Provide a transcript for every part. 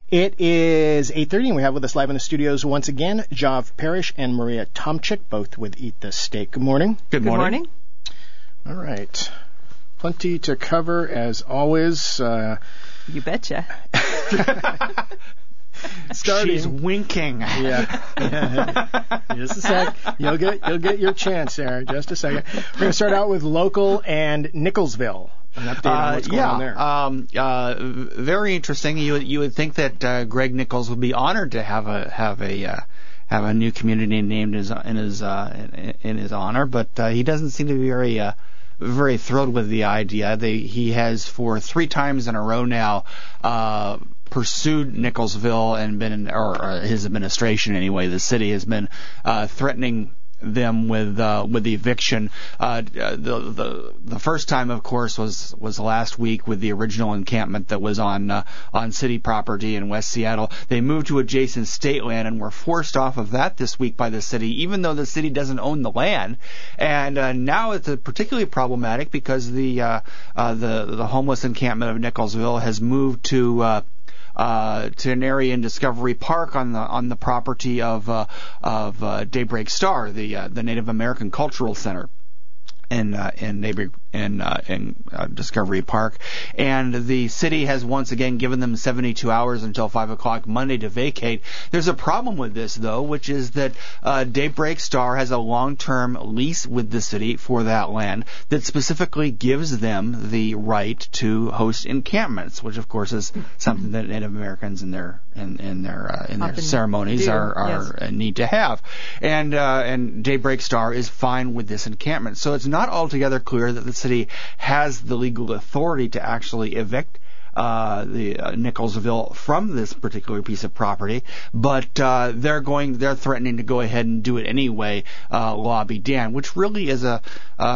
It is 8:30, and we have with us live in the studios once again Jav Parrish and Maria Tomchik, both with Eat the Steak. Good morning. Good morning. All right. Plenty to cover, as always. You betcha. She's winking. Yeah. Just a sec. You'll get your chance there. Just a second. We're going to start out with local and Nicholsville. An update on what's going on there. Very interesting. You would think that Greg Nichols would be honored to have a new community named in his honor, but he doesn't seem to be very thrilled with the idea. He has for 3 times in a row now pursued Nicholsville and or his administration anyway. The city has been threatening them with the eviction. The first time, of course, was last week with the original encampment that was on city property in West Seattle. They moved to adjacent state land and were forced off of that this week by the city, even though the city doesn't own the land. And now it's particularly problematic because the homeless encampment of Nicholsville has moved to an area in Discovery Park on the property of Daybreak Star, the Native American Cultural Center in Discovery Park, and the city has once again given them 72 hours until 5 o'clock Monday to vacate. There's a problem with this, though, which is that Daybreak Star has a long-term lease with the city for that land that specifically gives them the right to host encampments, which of course is something that Native Americans in their ceremonies need to have, and Daybreak Star is fine with this encampment. So it's not altogether clear that the city has the legal authority to actually evict the Nicholsville from this particular piece of property, but they're threatening to go ahead and do it anyway. Lobby Dan, which really is a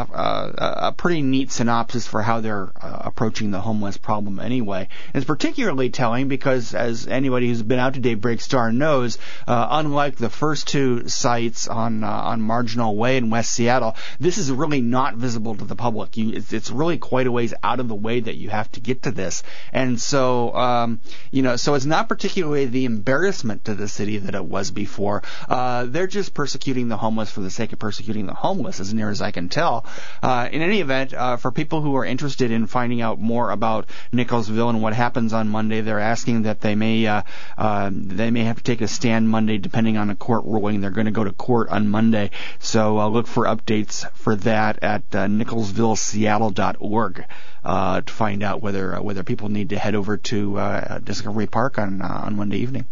pretty neat synopsis for how they're approaching the homeless problem anyway. And it's particularly telling because, as anybody who's been out to Daybreak Star knows, unlike the first 2 sites on Marginal Way in West Seattle, this is really not visible to the public. It's really quite a ways out of the way that you have to get to this. And so, so it's not particularly the embarrassment to the city that it was before. They're just persecuting the homeless for the sake of persecuting the homeless, as near as I can tell. In any event, for people who are interested in finding out more about Nicholsville and what happens on Monday, they're asking that they may have to take a stand Monday, depending on a court ruling. They're going to go to court on Monday, so look for updates for that at nicholsvilleseattle.org. To find out whether people need to head over to Discovery Park on Monday evening.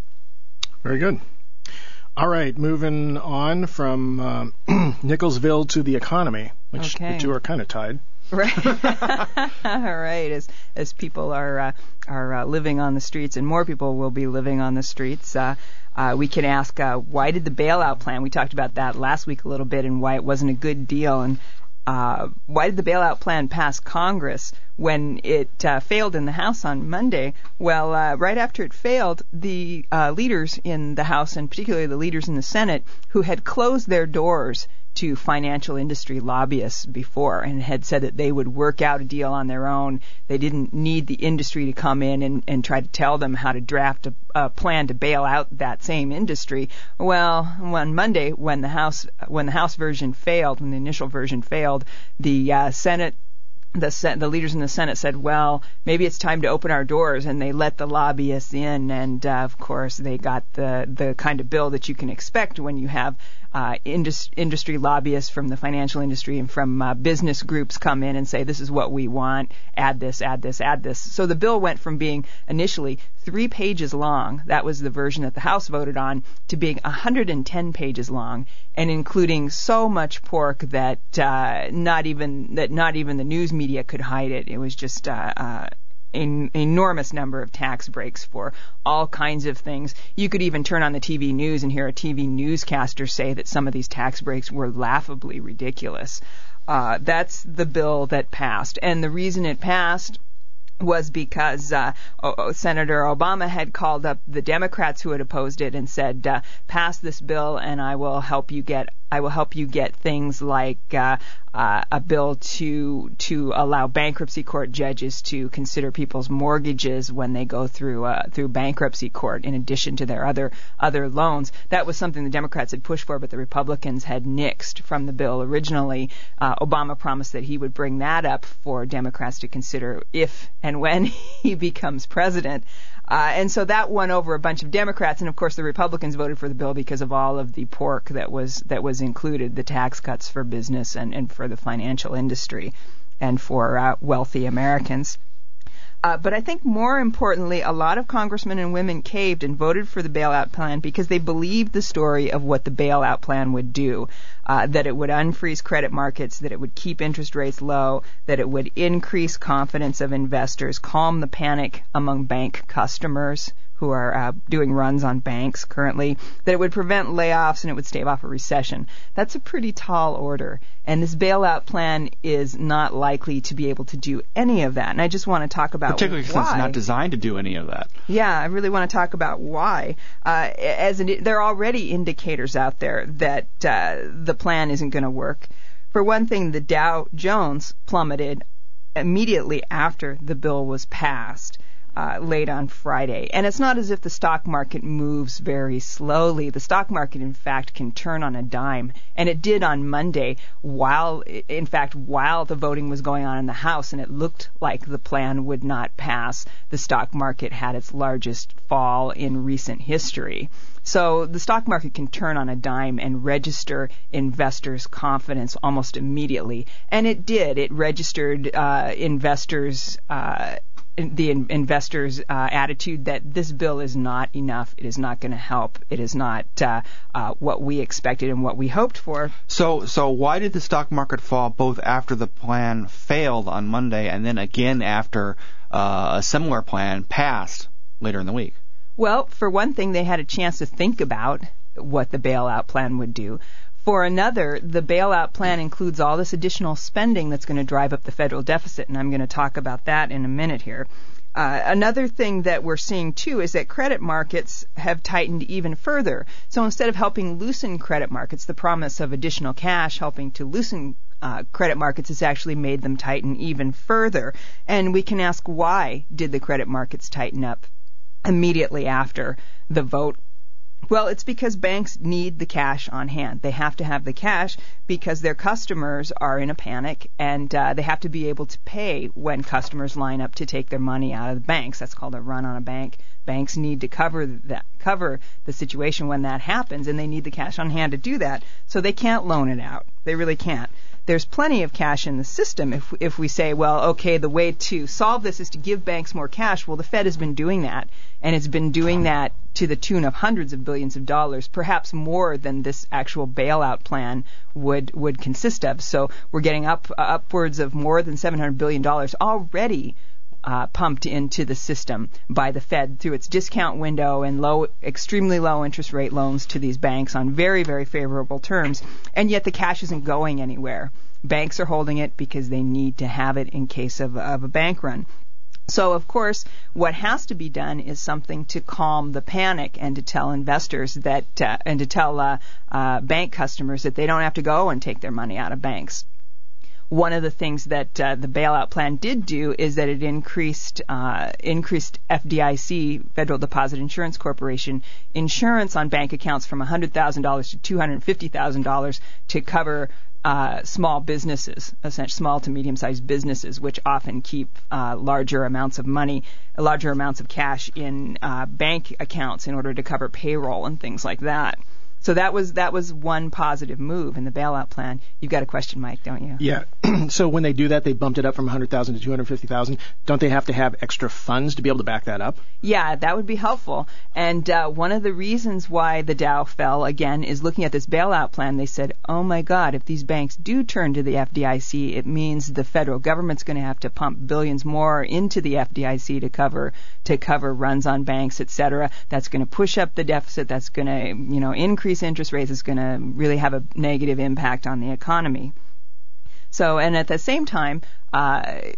Very good. All right, moving on from Nicholsville to the economy, which the two are kind of tied. Right. All right. As people are living on the streets, and more people will be living on the streets, we can ask, why did the bailout plan? We talked about that last week a little bit, and why it wasn't a good deal, and why did the bailout plan pass Congress when it failed in the House on Monday? Well, right after it failed, the leaders in the House, and particularly the leaders in the Senate, who had closed their doors to financial industry lobbyists before and had said that they would work out a deal on their own. They didn't need the industry to come in and try to tell them how to draft a plan to bail out that same industry. Well, on Monday, when the House version failed, when the initial version failed, the Senate, the leaders in the Senate said, well, maybe it's time to open our doors, and they let the lobbyists in, and of course they got the kind of bill that you can expect when you have industry lobbyists from the financial industry and from business groups come in and say, this is what we want, add this, add this, add this. So the bill went from being initially 3 pages long, that was the version that the House voted on, to being 110 pages long, and including so much pork that not even the news media could hide it. It was just an enormous number of tax breaks for all kinds of things. You could even turn on the TV news and hear a TV newscaster say that some of these tax breaks were laughably ridiculous. That's the bill that passed. And the reason it passed was because Senator Obama had called up the Democrats who had opposed it and said, pass this bill and I will help you get I will help you get things like a bill to allow bankruptcy court judges to consider people's mortgages when they go through bankruptcy court, in addition to their other loans. That was something the Democrats had pushed for, but the Republicans had nixed from the bill originally. Obama promised that he would bring that up for Democrats to consider if and when he becomes president. And so that won over a bunch of Democrats, and of course the Republicans voted for the bill because of all of the pork that was included, the tax cuts for business and for the financial industry and for wealthy Americans. But I think more importantly, a lot of congressmen and women caved and voted for the bailout plan because they believed the story of what the bailout plan would do, that it would unfreeze credit markets, that it would keep interest rates low, that it would increase confidence of investors, calm the panic among bank customers who are doing runs on banks currently, that it would prevent layoffs and it would stave off a recession. That's a pretty tall order, and this bailout plan is not likely to be able to do any of that. And I just want to talk about particularly why. Since it's not designed to do any of that. Yeah, I really want to talk about why. There are already indicators out there that the plan isn't going to work. For one thing, the Dow Jones plummeted immediately after the bill was passed. Late on Friday. And it's not as if the stock market moves very slowly. The stock market, in fact, can turn on a dime. And it did on Monday while the voting was going on in the House and it looked like the plan would not pass. The stock market had its largest fall in recent history. So the stock market can turn on a dime and register investors' confidence almost immediately. And it did. It registered investors' attitude that this bill is not enough. It is not going to help. It is not what we expected and what we hoped for. So why did the stock market fall both after the plan failed on Monday and then again after a similar plan passed later in the week? Well, for one thing, they had a chance to think about what the bailout plan would do. For another, the bailout plan includes all this additional spending that's going to drive up the federal deficit, and I'm going to talk about that in a minute here. Another thing that we're seeing, too, is that credit markets have tightened even further. So instead of helping loosen credit markets, the promise of additional cash helping to loosen credit markets has actually made them tighten even further. And we can ask, why did the credit markets tighten up immediately after the vote? Well, it's because banks need the cash on hand. They have to have the cash because their customers are in a panic, and they have to be able to pay when customers line up to take their money out of the banks. That's called a run on a bank. Banks need to cover the situation when that happens, and they need the cash on hand to do that. So they can't loan it out. They really can't. There's plenty of cash in the system. If we say, well, okay, the way to solve this is to give banks more cash, well, the Fed has been doing that, and it's been doing that to the tune of hundreds of billions of dollars, perhaps more than this actual bailout plan would consist of. So we're getting upwards of more than $700 billion already pumped into the system by the Fed through its discount window and extremely low interest rate loans to these banks on very, very favorable terms. And yet the cash isn't going anywhere. Banks are holding it because they need to have it in case of a bank run. So, of course, what has to be done is something to calm the panic and to tell investors that, and to tell bank customers that they don't have to go and take their money out of banks. One of the things that the bailout plan did do is that it increased FDIC, Federal Deposit Insurance Corporation, insurance on bank accounts from $100,000 to $250,000 to cover small businesses, essentially small to medium-sized businesses, which often keep larger amounts of cash in bank accounts in order to cover payroll and things like that. So that was one positive move in the bailout plan. You've got a question, Mike, don't you? Yeah. So when they do that, they bumped it up from $100,000 to $250,000. Don't they have to have extra funds to be able to back that up? Yeah, that would be helpful. And one of the reasons why the Dow fell, again, is looking at this bailout plan. They said, oh, my God, if these banks do turn to the FDIC, it means the federal government's going to have to pump billions more into the FDIC to cover runs on banks, et cetera. That's going to push up the deficit. That's going to, increase interest rates. Is going to really have a negative impact on the economy. So, and at the same time,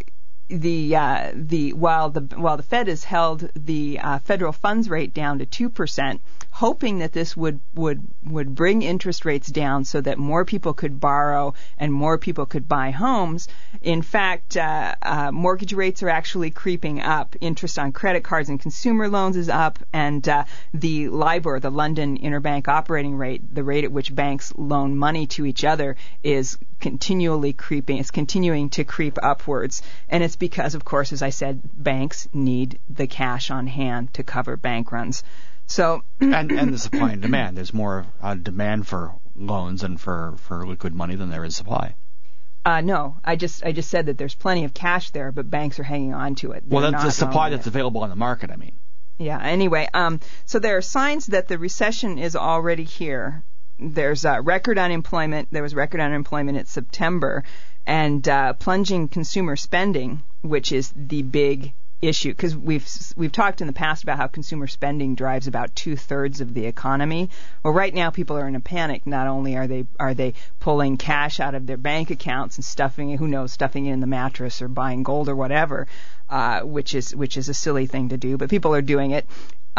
while the Fed has held the federal funds rate down to 2%, hoping that this would bring interest rates down so that more people could borrow and more people could buy homes. In fact, mortgage rates are actually creeping up. Interest on credit cards and consumer loans is up, and the LIBOR, the London Interbank Operating Rate, the rate at which banks loan money to each other, is continually creeping. It's continuing to creep upwards, and it's because, of course, as I said, banks need the cash on hand to cover bank runs. So and the supply and demand. There's more demand for loans and for liquid money than there is supply. No, I just said that there's plenty of cash there, but banks are hanging on to it. Well, that's the supply that's available on the market, I mean. Yeah, anyway, so there are signs that the recession is already here. There's record unemployment. There was record unemployment in September, and plunging consumer spending, which is the big issue, because we've talked in the past about how consumer spending drives about 2/3 of the economy. Well, right now people are in a panic. Not only are they pulling cash out of their bank accounts and stuffing it in the mattress or buying gold or whatever, which is a silly thing to do, but people are doing it.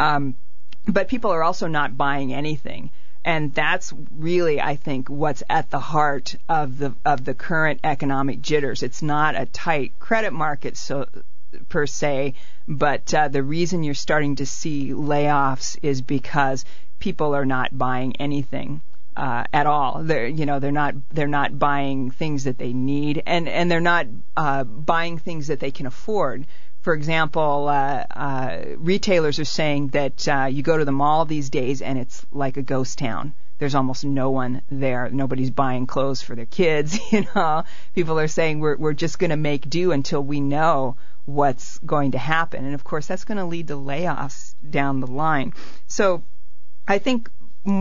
But people are also not buying anything. And that's really, I think, what's at the heart of the current economic jitters. It's not a tight credit market per se, but the reason you're starting to see layoffs is because people are not buying anything at all. They're not buying things that they need, and they're not buying things that they can afford. For example, retailers are saying that you go to the mall these days and it's like a ghost town. There's almost no one there. Nobody's buying clothes for their kids. People are saying we're just going to make do until we know what's going to happen. And of course, that's going to lead to layoffs down the line. So I think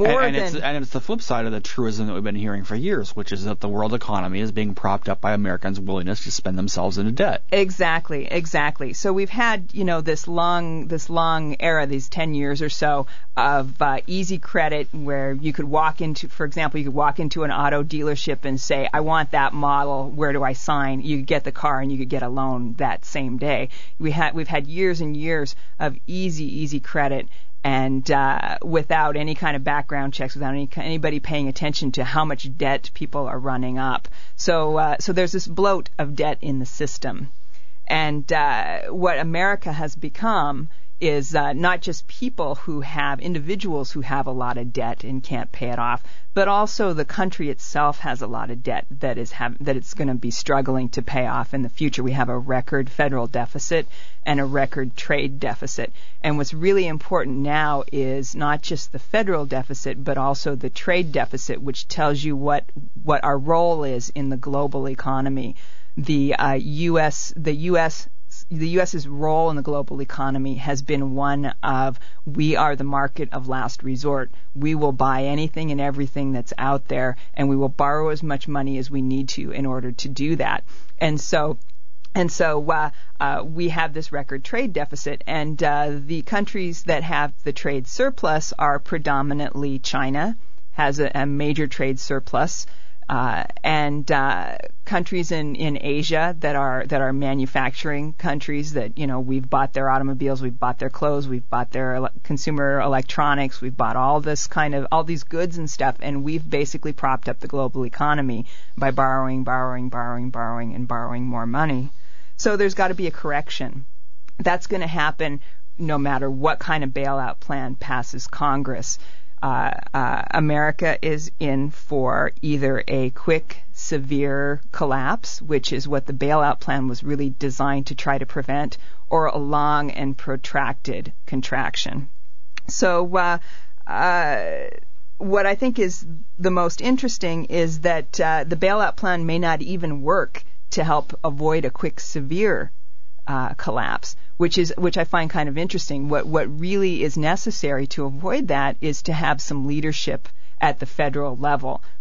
it's the flip side of the truism that we've been hearing for years, which is that the world economy is being propped up by Americans' willingness to spend themselves into debt. Exactly. So we've had, this long era, these 10 years or so of easy credit, where you could walk into, for example, an auto dealership and say, I want that model. Where do I sign? You could get the car and you could get a loan that same day. We've had years and years of easy credit. And without any kind of background checks, without anybody paying attention to how much debt people are running up. So there's this bloat of debt in the system. And what America has become is not just individuals who have a lot of debt and can't pay it off, but also the country itself has a lot of debt that it's going to be struggling to pay off in the future. We have a record federal deficit and a record trade deficit. And what's really important now is not just the federal deficit, but also the trade deficit, which tells you what our role is in the global economy. The U.S.'s role in the global economy has been one of, we are the market of last resort. We will buy anything and everything that's out there, and we will borrow as much money as we need to in order to do that. And so we have this record trade deficit, and the countries that have the trade surplus are predominantly China, has a major trade surplus. And countries in Asia that are manufacturing countries that, we've bought their automobiles, we've bought their clothes, we've bought their consumer electronics, we've bought all these goods and stuff, and we've basically propped up the global economy by borrowing and borrowing more money. So there's got to be a correction. That's going to happen no matter what kind of bailout plan passes Congress. America is in for either a quick, severe collapse, which is what the bailout plan was really designed to try to prevent, or a long and protracted contraction. So what I think is the most interesting is that the bailout plan may not even work to help avoid a quick, severe collapse, which I find kind of interesting. What really is necessary to avoid that is to have some leadership at the federal level.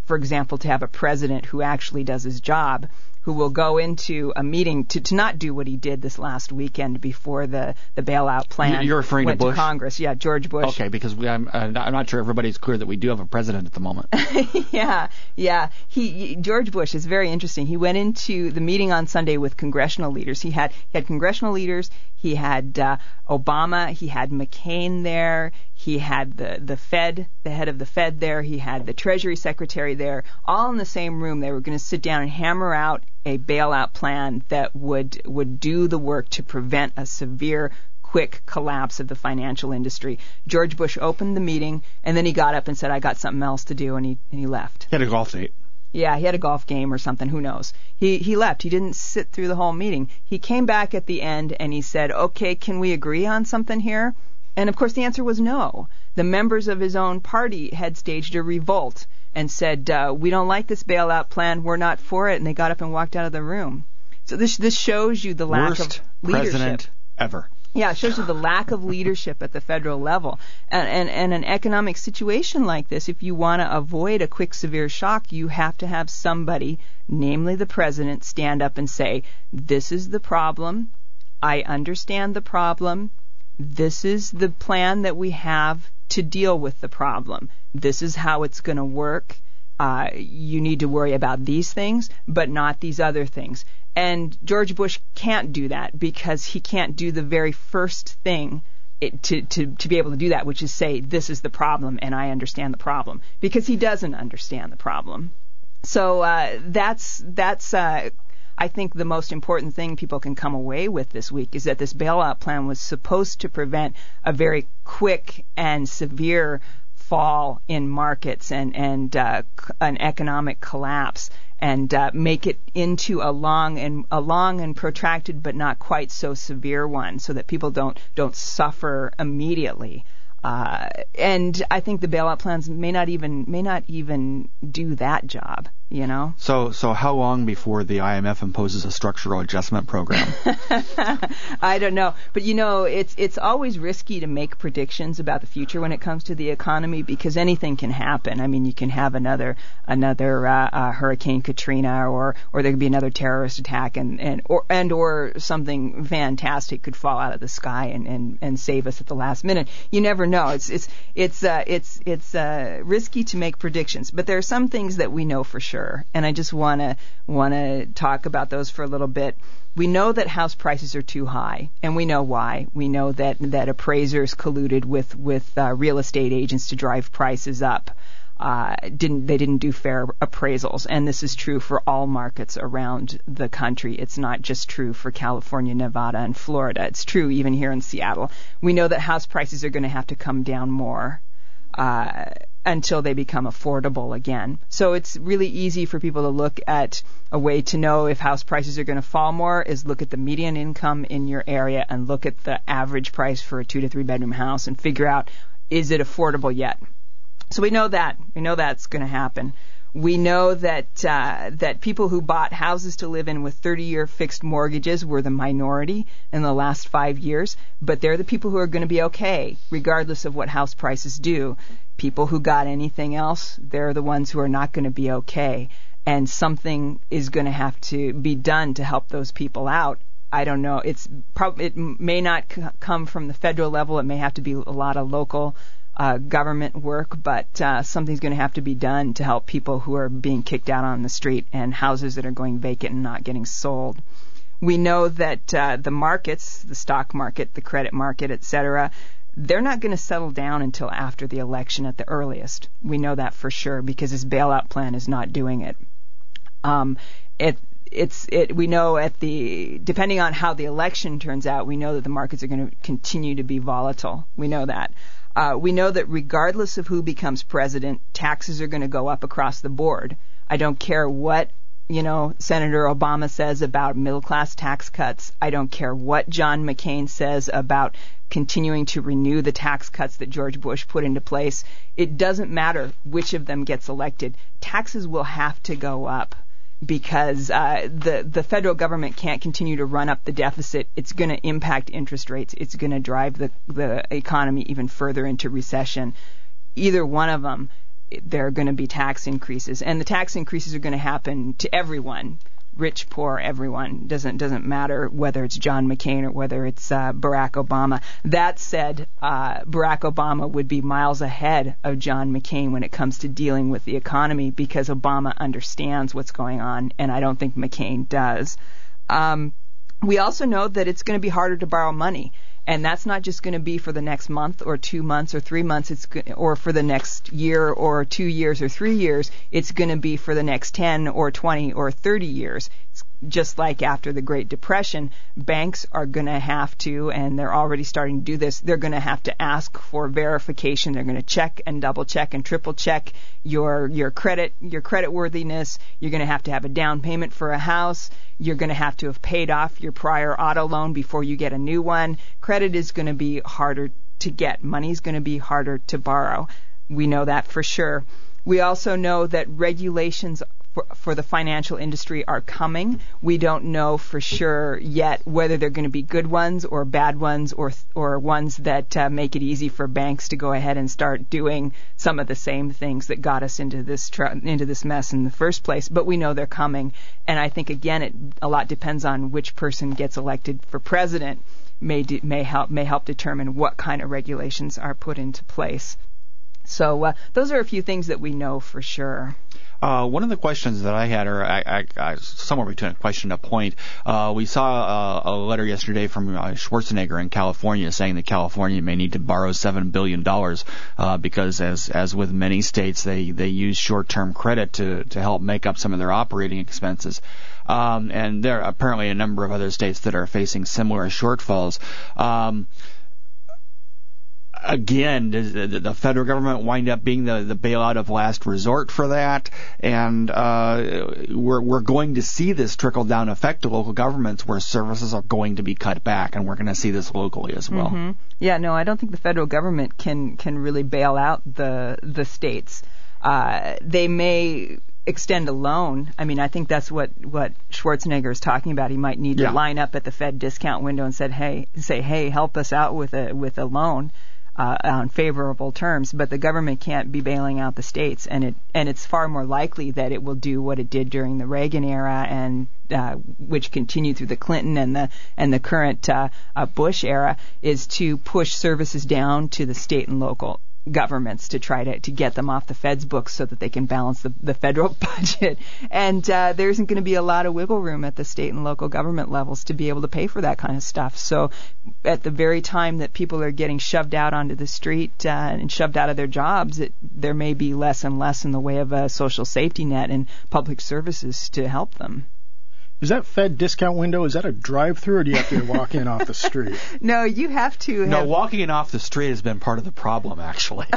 for example, to have a president who actually does his job, who will go into a meeting to not do what he did this last weekend before the bailout plan You're referring went to Bush? Congress. Yeah, George Bush. Okay, because I'm not sure everybody's clear that we do have a president at the moment. Yeah. George Bush is very interesting. He went into the meeting on Sunday with congressional leaders. He had congressional leaders. He had Obama. He had McCain there. He had the Fed, the head of the Fed there. He had the Treasury Secretary there, all in the same room. They were going to sit down and hammer out a bailout plan that would do the work to prevent a severe, quick collapse of the financial industry. George Bush opened the meeting, and then he got up and said, "I got something else to do," and he left. He had a golf date. Yeah, he had a golf game or something. Who knows? He left. He didn't sit through the whole meeting. He came back at the end and he said, "Okay, can we agree on something here?" And of course the answer was no. The members of his own party had staged a revolt and said, "We don't like this bailout plan. We're not for it." And they got up and walked out of the room. So this shows you the lack of leadership. Worst president ever. Yeah, it shows you the lack of leadership at the federal level. And an economic situation like this, if you want to avoid a quick, severe shock, you have to have somebody, namely the president, stand up and say, "This is the problem. I understand the problem. This is the plan that we have to deal with the problem. This is how it's going to work. You need to worry about these things, but not these other things." And George Bush can't do that because he can't do the very first thing to be able to do that, which is say, "This is the problem and I understand the problem," because he doesn't understand the problem. So that's I think the most important thing people can come away with this week is that this bailout plan was supposed to prevent a very quick and severe fall in markets and an economic collapse, and make it into a long and protracted but not quite so severe one, so that people don't suffer immediately. And I think the bailout plans may not even do that job, you know. So how long before the IMF imposes a structural adjustment program? I don't know, but you know, it's always risky to make predictions about the future when it comes to the economy, because anything can happen. I mean, you can have another Hurricane Katrina, or there could be another terrorist attack, or something fantastic could fall out of the sky and save us at the last minute. You never know. It's risky to make predictions, but there are some things that we know for sure, and I just want to talk about those for a little bit. We know that house prices are too high, and we know why. We know that appraisers colluded with real estate agents to drive prices up. They didn't do fair appraisals, and this is true for all markets around the country. It's not just true for California, Nevada, and Florida. It's true even here in Seattle. We know that house prices are going to have to come down more until they become affordable again. So it's really easy for people to look at a way to know if house prices are going to fall more is look at the median income in your area and look at the average price for a 2 to 3 bedroom house and figure out, is it affordable yet? So we know that. We know that's going to happen. We know that people who bought houses to live in with 30-year fixed mortgages were the minority in the last 5 years, but they're the people who are going to be okay, regardless of what house prices do. People who got anything else, they're the ones who are not going to be okay, and something is going to have to be done to help those people out. I don't know. It may not come from the federal level. It may have to be a lot of local government work, but something's going to have to be done to help people who are being kicked out on the street and houses that are going vacant and not getting sold. We know that the markets, the stock market, the credit market, etc., they're not going to settle down until after the election at the earliest. We know that for sure because this bailout plan is not doing it. We know depending on how the election turns out, we know that the markets are going to continue to be volatile. We know that. We know that regardless of who becomes president, taxes are going to go up across the board. I don't care what, Senator Obama says about middle-class tax cuts. I don't care what John McCain says about continuing to renew the tax cuts that George Bush put into place. It doesn't matter which of them gets elected. Taxes will have to go up because the federal government can't continue to run up the deficit. It's going to impact interest rates. It's going to drive the economy even further into recession. Either one of them, there are going to be tax increases, and the tax increases are going to happen to everyone. Rich, poor, everyone. Doesn't matter whether it's John McCain or whether it's Barack Obama. That said, Barack Obama would be miles ahead of John McCain when it comes to dealing with the economy because Obama understands what's going on, and I don't think McCain does. We also know that it's going to be harder to borrow money. And that's not just going to be for the next month or 2 months or 3 months, or for the next year or 2 years or 3 years. It's going to be for the next 10 or 20 or 30 years. It's just like after the Great Depression, banks are going to have to, and they're already starting to do this, they're going to have to ask for verification. They're going to check and double check and triple check your credit worthiness. You're going to have a down payment for a house. You're going to have paid off your prior auto loan before you get a new one. Credit is going to be harder to get. Money is going to be harder to borrow. We know that for sure. We also know that regulations for the financial industry are coming. We don't know for sure yet whether they're going to be good ones or bad ones or ones that make it easy for banks to go ahead and start doing some of the same things that got us into this mess in the first place. But we know they're coming, and I think again a lot depends on which person gets elected for president. May help determine what kind of regulations are put into place. So those are a few things that we know for sure. One of the questions that I had, or I somewhere between a question and a point, we saw a letter yesterday from Schwarzenegger in California saying that California may need to borrow $7 billion because, as with many states, they use short-term credit to help make up some of their operating expenses. And there are apparently a number of other states that are facing similar shortfalls. Again, does the federal government wind up being the bailout of last resort for that? And we're going to see this trickle-down effect to local governments where services are going to be cut back, and we're going to see this locally as well. Mm-hmm. Yeah, no, I don't think the federal government can really bail out the states. They may extend a loan. I mean, I think that's what Schwarzenegger is talking about. He might need to line up at the Fed discount window and say, hey, help us out with a loan. On favorable terms, but the government can't be bailing out the states, and it's far more likely that it will do what it did during the Reagan era and which continued through the Clinton and the current Bush era, is to push services down to the state and local governments to try to get them off the Fed's books so that they can balance the federal budget. And there isn't going to be a lot of wiggle room at the state and local government levels to be able to pay for that kind of stuff. So at the very time that people are getting shoved out onto the street and shoved out of their jobs, there may be less and less in the way of a social safety net and public services to help them. Is that Fed discount window, is that a drive-through, or do you have to walk in off the street? No, you have to. No, walking in off the street has been part of the problem, actually.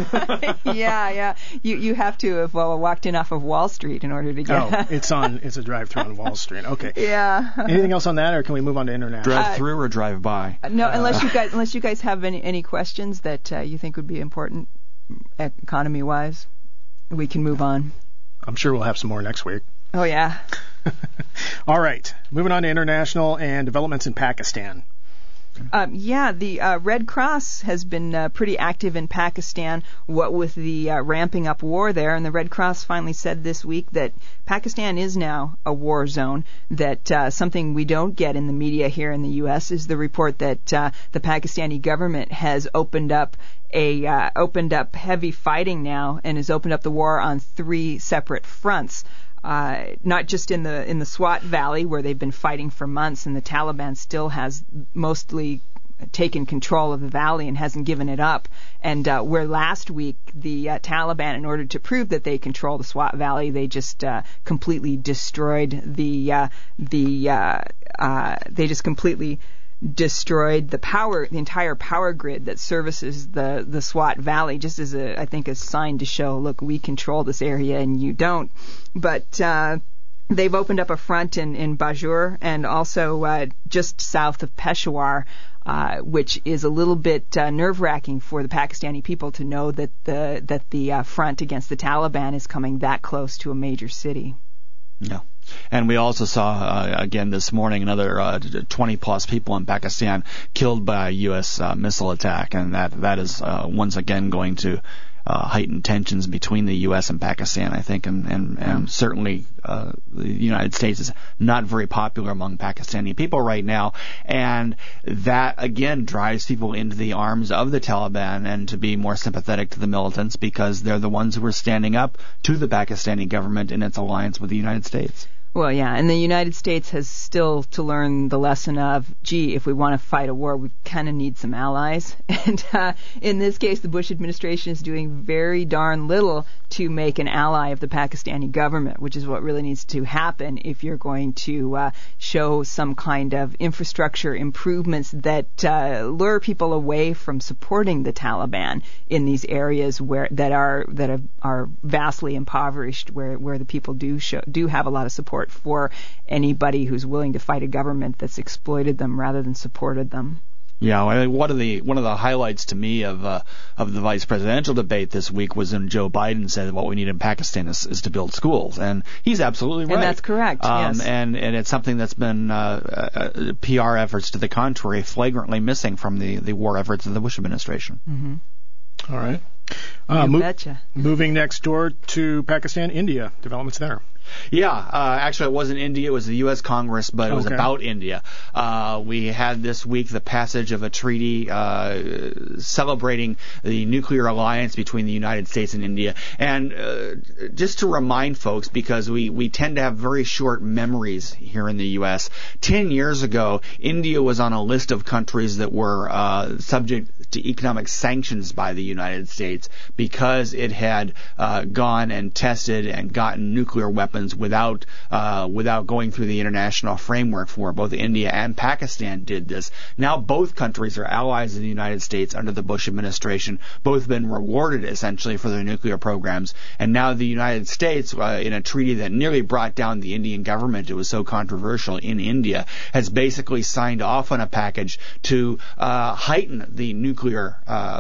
Yeah. You have to have walked in off of Wall Street in order to get. Oh, it's a drive-through on Wall Street. Okay. Yeah. Anything else on that, or can we move on to international? Drive-through or drive-by? No, unless you guys have any questions that you think would be important economy-wise, we can move on. I'm sure we'll have some more next week. Oh, yeah. All right. Moving on to international and developments in Pakistan. The Red Cross has been pretty active in Pakistan, what with the ramping up war there. And the Red Cross finally said this week that Pakistan is now a war zone, that something we don't get in the media here in the U.S. is the report that the Pakistani government has opened up heavy fighting now and has opened up the war on 3 separate fronts. Not just in the Swat Valley, where they've been fighting for months, and the Taliban still has mostly taken control of the valley and hasn't given it up. And where last week the Taliban, in order to prove that they control the Swat Valley, they just completely destroyed the entire power grid that services the Swat Valley, just as a sign to show, look, we control this area and you don't. But they've opened up a front in Bajur and also just south of Peshawar, which is a little bit nerve-wracking for the Pakistani people to know that the front against the Taliban is coming that close to a major city. Yeah. And we also saw, again this morning, another 20-plus people in Pakistan killed by a U.S. missile attack, and that is once again going to heightened tensions between the U.S. and Pakistan, I think, and certainly the United States is not very popular among Pakistani people right now, and that again drives people into the arms of the Taliban and to be more sympathetic to the militants because they're the ones who are standing up to the Pakistani government in its alliance with the United States. Well, yeah, and the United States has still to learn the lesson of, gee, if we want to fight a war, we kind of need some allies. And in this case, the Bush administration is doing very darn little to make an ally of the Pakistani government, which is what really needs to happen if you're going to show some kind of infrastructure improvements that lure people away from supporting the Taliban in these areas that are vastly impoverished, where the people do have a lot of support for anybody who's willing to fight a government that's exploited them rather than supported them. Yeah, I mean, one of the highlights to me of the vice presidential debate this week was when Joe Biden said what we need in Pakistan is to build schools, and he's absolutely right. And that's correct. Yes. And it's something that's been PR efforts to the contrary flagrantly missing from the war efforts of the Bush administration. Mm-hmm. All right. Betcha. Moving next door to Pakistan, India, developments there. Yeah, actually it wasn't India, it was the U.S. Congress, but it was about India. We had this week the passage of a treaty celebrating the nuclear alliance between the United States and India. And just to remind folks, because we tend to have very short memories here in the U.S., 10 years ago, India was on a list of countries that were subject to economic sanctions by the United States because it had gone and tested and gotten nuclear weapons without going through the international framework for it. Both India and Pakistan did this. Now both countries are allies of the United States under the Bush administration. Both been rewarded essentially for their nuclear programs. And now the United States, in a treaty that nearly brought down the Indian government, it was so controversial in India, has basically signed off on a package to heighten the nuclear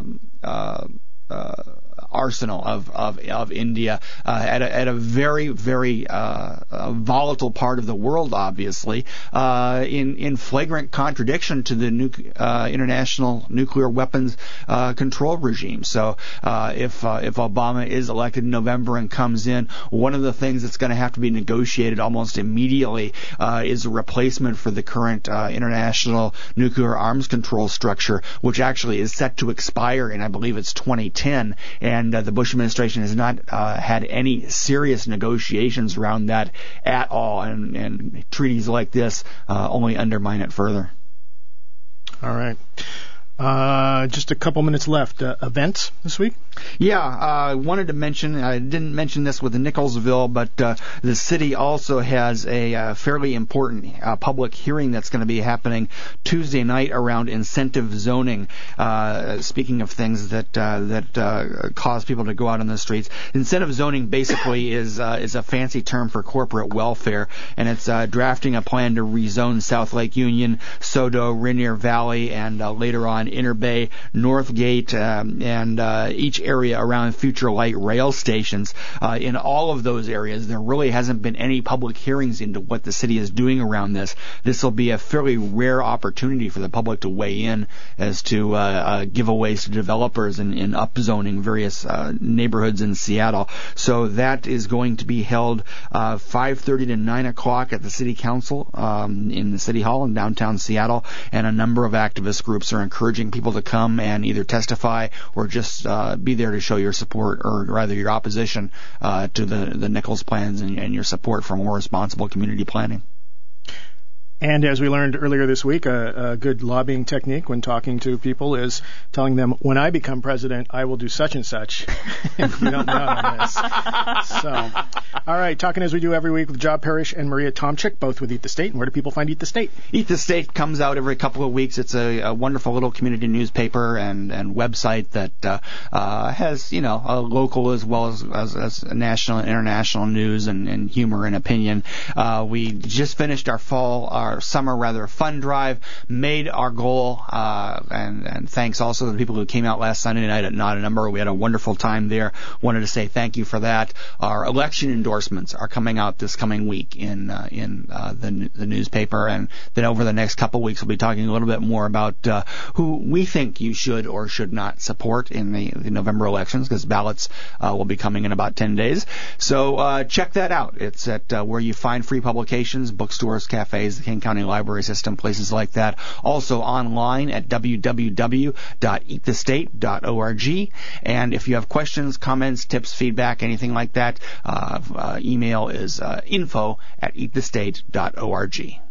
arsenal of India at a very, very volatile part of the world, obviously, in flagrant contradiction to the international nuclear weapons control regime. So if Obama is elected in November and comes in, one of the things that's going to have to be negotiated almost immediately is a replacement for the current international nuclear arms control structure, which actually is set to expire in, I believe it's 2010, and the Bush administration has not had any serious negotiations around that at all, and treaties like this only undermine it further. All right. Just a couple minutes left. Events this week? Yeah, I wanted to mention, I didn't mention this with Nicholsville, but the city also has a fairly important public hearing that's going to be happening Tuesday night around incentive zoning. Speaking of things that cause people to go out on the streets, incentive zoning basically is a fancy term for corporate welfare, and it's drafting a plan to rezone South Lake Union, Sodo, Rainier Valley, and later on Inner Bay, Northgate, and each area around future light rail stations. In all of those areas, there really hasn't been any public hearings into what the city is doing around this. This will be a fairly rare opportunity for the public to weigh in as to giveaways to developers in upzoning various neighborhoods in Seattle. So that is going to be held 5:30 to 9 o'clock at the City Council in the City Hall in downtown Seattle, and a number of activist groups are encouraging people to come and either testify or just be there to show your support, or rather your opposition to the Nichols plans and your support for more responsible community planning. And as we learned earlier this week, a good lobbying technique when talking to people is telling them, when I become president, I will do such and such. If you don't know on this. So, all right, talking as we do every week with Job Parrish and Maria Tomczyk, both with Eat the State. And where do people find Eat the State? Eat the State comes out every couple of weeks. It's a wonderful little community newspaper and website that has, a local as well as national and international news and humor and opinion. We just finished our our summer rather fun drive made our goal, and thanks also to the people who came out last Sunday night at Not a Number. We had a wonderful time there. Wanted to say thank you for that. Our election endorsements are coming out this coming week in the newspaper, and then over the next couple weeks we'll be talking a little bit more about who we think you should or should not support in the November elections, because ballots will be coming in about 10 days. So check that out. It's at where you find free publications, bookstores, cafes, the King County Library System, places like that. Also online at www.eatthestate.org. And if you have questions, comments, tips, feedback, anything like that, email is info@eatthestate.org.